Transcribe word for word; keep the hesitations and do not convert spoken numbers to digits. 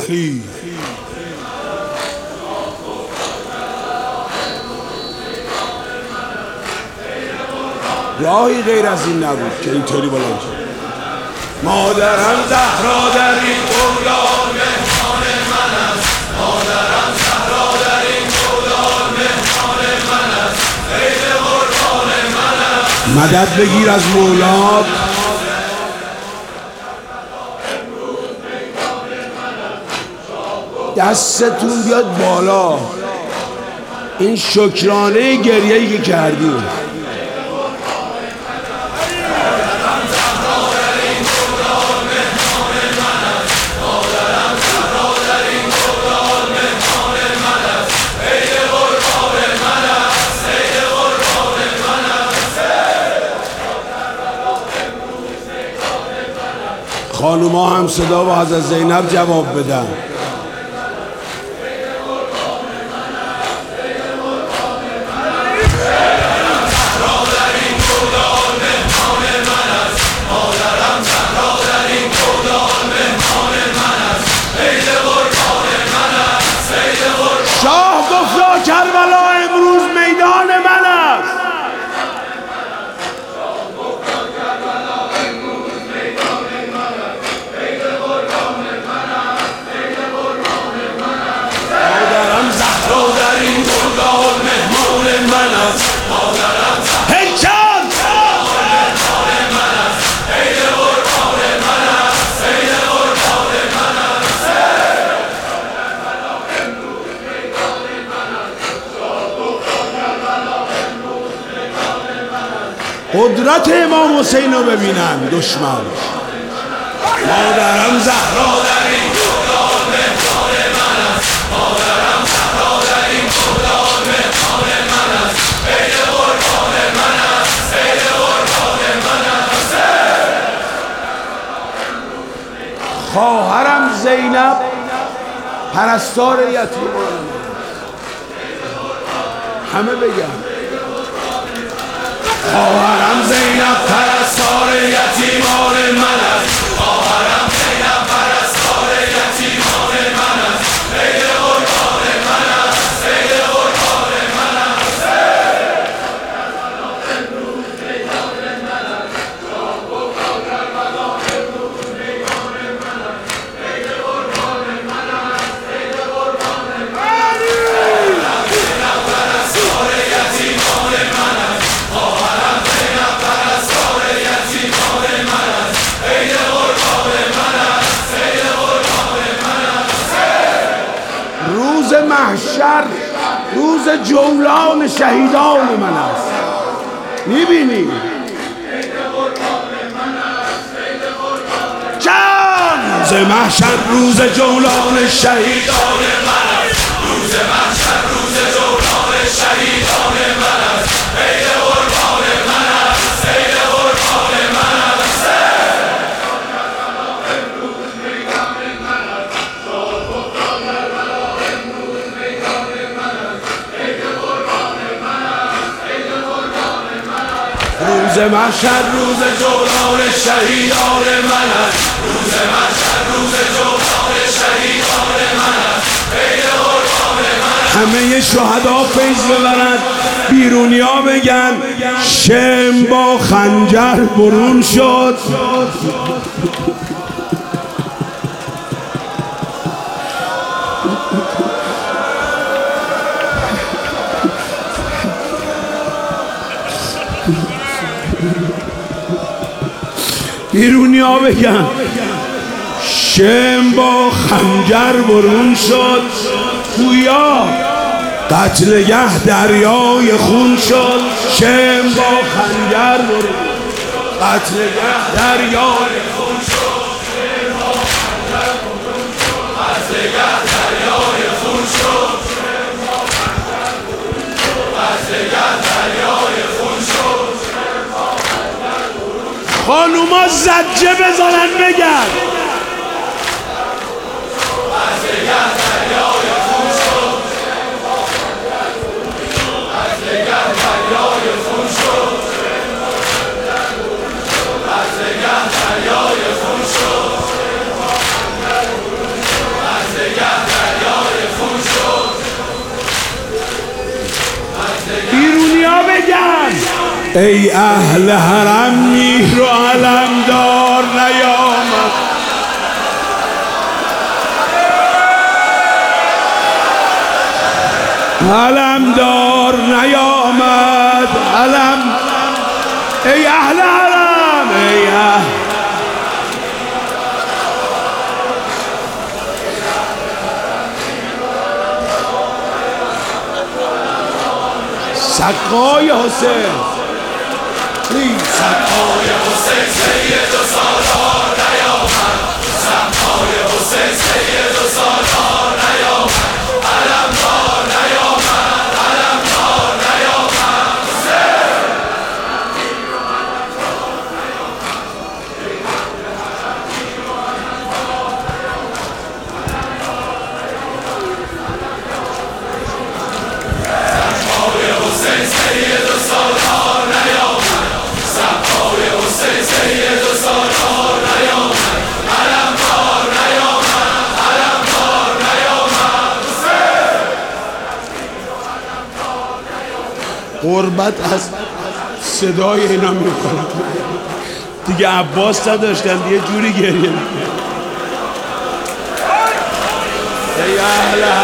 خیر راهی غیر از این نبود که اینطوری بلند شد. مادرم زهرا در این گودال مهمان من است، مادرم زهرا در این گودال مهمان من است، عید قربان من است. مدد بگیر از مولا. دستتون بیاد بالا. این شکرانه گریه‌ای که کردیم. خانوما هم صدا و حضرت زینب جواب بدن. شاه گفت کربلا امروز میدان من است. مادرم زهرا در این گودال مهمان من است، مادرم هیکل مهمان من است، عید قربان من است، عید قربان من است. قدرت امام حسین رو ببینن دشمن. مادرم زهرا در این گودال مهمان من است، مادرم زهرا در این گودال مهمان من است، عید قربان من است، عید قربان من است. خواهرم زینب پرستار یتیمان. همه بگم خواهرم زینب پرستار یتیمان من است، خواهرم زینب پرستار یتیمان من است، عید قربان من است، عید قربان من است. روز محشر روز جولان شهیدان من است. میبینی چند روز محشر روز جولان شهیدان من است، روز محشر روز جولان شهیدان من است، عید قربان من است، عید قربان من است. روز محشر روز جولان شهیدان من است، روز محشر روز جولان شهیدان من است، عید قربان من است. همه شهدا فیض ببرند، بیرونیا بگن شم با خنجر برون شد. بیرونیا بگن شم با خنجر برون شد. گویا قتلگه دریای خون شد. شم با خنجر برون قتلگه دریای خون شد. شم با خنجر برون شد. قتلگه دریای خون شد. شم با خنجر برون شد. قتلگه دریای خون شد. خانوما زجه بزنن بگن ای اهل حرم میر و علمدار نیامد، علمدار نیامد، علم ای اهل حرم، ای اهل سقای حسین، سقای حسین سید و سالار نیامد، سقای حسین سید و سالار نیامد، علمدار نیامد، علمدار نیامد. سقای حسین سید و سالار نیامد، سقای حسین سید و سالار نیامد، علمدار نیامد، علمدار نیامد. غربت از صدای اینا میکنم دیگه. عباس نداشتن یه جوری گریه میکنم. ای اهل